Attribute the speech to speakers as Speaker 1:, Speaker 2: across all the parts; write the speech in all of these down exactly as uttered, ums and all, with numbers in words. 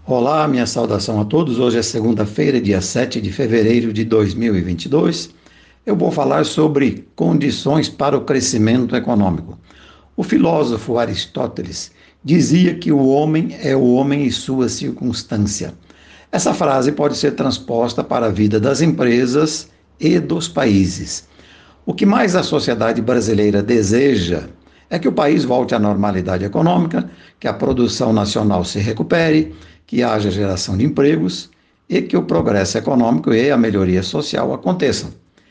Speaker 1: Olá, minha saudação a todos. Hoje é segunda-feira, dia sete de fevereiro de dois mil e vinte e dois. Eu vou falar sobre condições para o crescimento econômico. O filósofo Aristóteles dizia que o homem é o homem e sua circunstância. Essa frase pode ser transposta para a vida das empresas e dos países. O que mais a sociedade brasileira deseja é que o país volte à normalidade econômica, que a produção nacional se recupere, que haja geração de empregos e que o progresso econômico e a melhoria social aconteçam.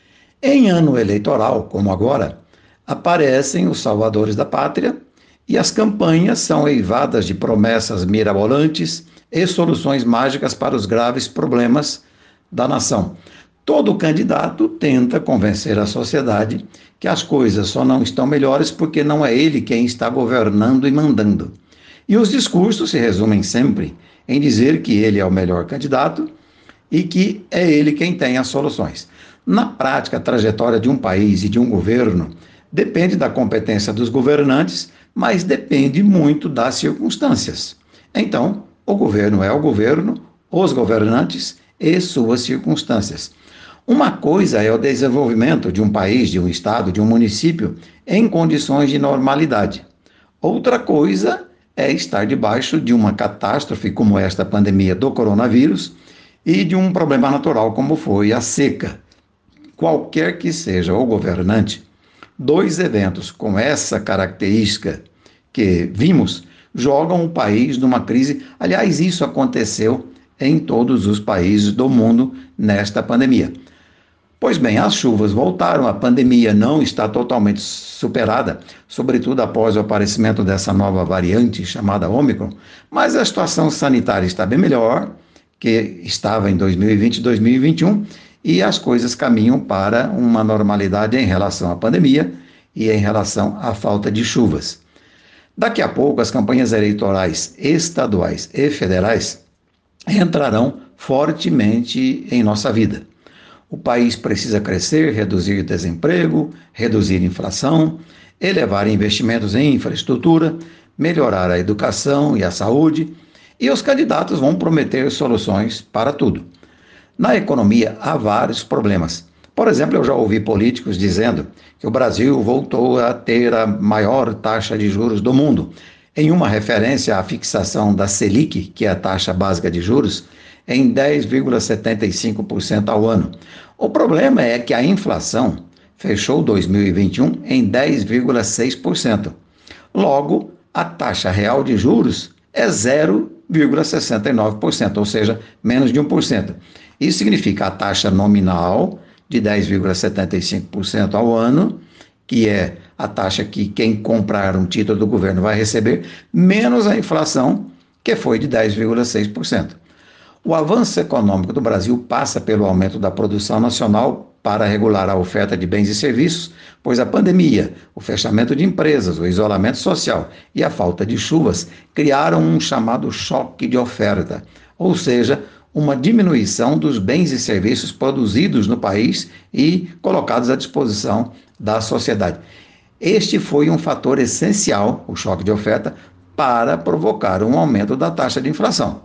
Speaker 1: Em ano eleitoral, como agora, aparecem os salvadores da pátria e as campanhas são eivadas de promessas mirabolantes e soluções mágicas para os graves problemas da nação. Todo candidato tenta convencer a sociedade que as coisas só não estão melhores porque não é ele quem está governando e mandando. E os discursos se resumem sempre em dizer que ele é o melhor candidato e que é ele quem tem as soluções. Na prática, a trajetória de um país e de um governo depende da competência dos governantes, mas depende muito das circunstâncias. Então, o governo é o governo, os governantes e suas circunstâncias. Uma coisa é o desenvolvimento de um país, de um estado, de um município em condições de normalidade. Outra coisa é estar debaixo de uma catástrofe como esta pandemia do coronavírus e de um problema natural como foi a seca. Qualquer que seja o governante, dois eventos com essa característica que vimos jogam o país numa crise. Aliás, isso aconteceu em todos os países do mundo nesta pandemia. Pois bem, as chuvas voltaram, a pandemia não está totalmente superada, sobretudo após o aparecimento dessa nova variante chamada Ômicron, mas a situação sanitária está bem melhor que estava em dois mil e vinte e dois mil e vinte e um e as coisas caminham para uma normalidade em relação à pandemia e em relação à falta de chuvas. Daqui a pouco, as campanhas eleitorais estaduais e federais entrarão fortemente em nossa vida. O país precisa crescer, reduzir desemprego, reduzir inflação, elevar investimentos em infraestrutura, melhorar a educação e a saúde, e os candidatos vão prometer soluções para tudo. Na economia, há vários problemas. Por exemplo, eu já ouvi políticos dizendo que o Brasil voltou a ter a maior taxa de juros do mundo, em uma referência à fixação da Selic, que é a taxa básica de juros, em dez vírgula setenta e cinco por cento ao ano. O problema é que a inflação fechou dois mil e vinte e um em dez vírgula seis por cento. Logo, a taxa real de juros é zero vírgula sessenta e nove por cento, ou seja, menos de um por cento. Isso significa a taxa nominal de dez vírgula setenta e cinco por cento ao ano, que é a taxa que quem comprar um título do governo vai receber, menos a inflação, que foi de dez vírgula seis por cento. O avanço econômico do Brasil passa pelo aumento da produção nacional para regular a oferta de bens e serviços, pois a pandemia, o fechamento de empresas, o isolamento social e a falta de chuvas criaram um chamado choque de oferta, ou seja, uma diminuição dos bens e serviços produzidos no país e colocados à disposição da sociedade. Este foi um fator essencial, o choque de oferta, para provocar um aumento da taxa de inflação.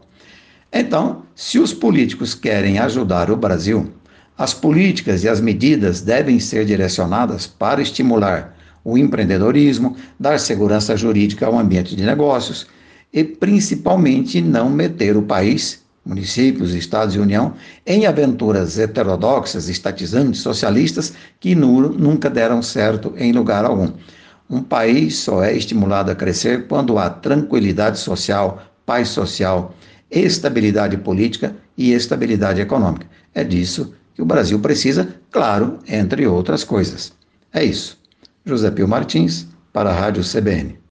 Speaker 1: Então, se os políticos querem ajudar o Brasil, as políticas e as medidas devem ser direcionadas para estimular o empreendedorismo, dar segurança jurídica ao ambiente de negócios e, principalmente, não meter o país, municípios, estados e União, em aventuras heterodoxas, estatizantes, socialistas, que nunca deram certo em lugar algum. Um país só é estimulado a crescer quando há tranquilidade social, paz social, estabilidade política e estabilidade econômica. É disso que o Brasil precisa, claro, entre outras coisas. É isso. José Pio Martins, para a Rádio C B N.